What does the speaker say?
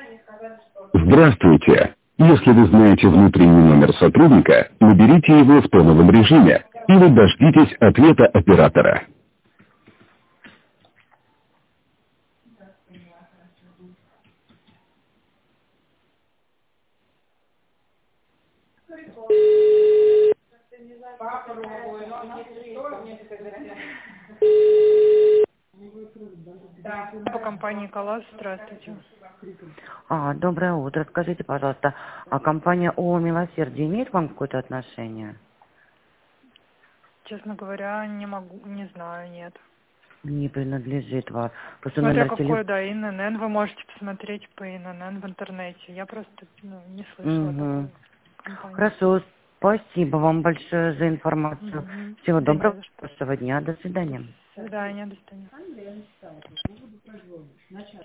Здравствуйте. Если вы знаете внутренний номер сотрудника, наберите его в тоновом режиме или дождитесь ответа оператора. По компании «Колосс», здравствуйте. Доброе утро. Скажите, пожалуйста, а компания ООО «Милосердие» имеет к вам какое-то отношение? Честно говоря, не могу, не знаю, нет. Не принадлежит вам. Просто Смотря номер какой, телефона. да, ИНН, вы можете посмотреть по ИНН в интернете. Я просто не слышала Угу. такой компании. Хорошо. Спасибо вам большое за информацию. Угу. Всего Да не доброго, за что. хорошего дня. До свидания. До свидания, до свидания.